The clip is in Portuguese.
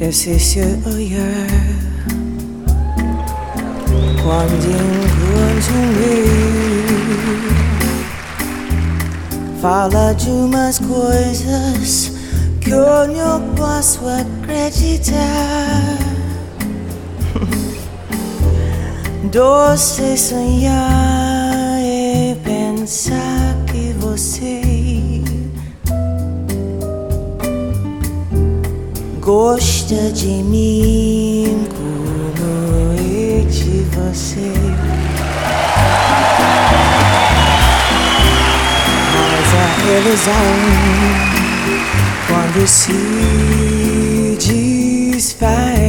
exercício olhar quando encontro-me. Fala de umas coisas que eu não posso acreditar. Doce sonhar e pensar que você gosta de mim como eu de você. Mas a ilusão quando se desfaz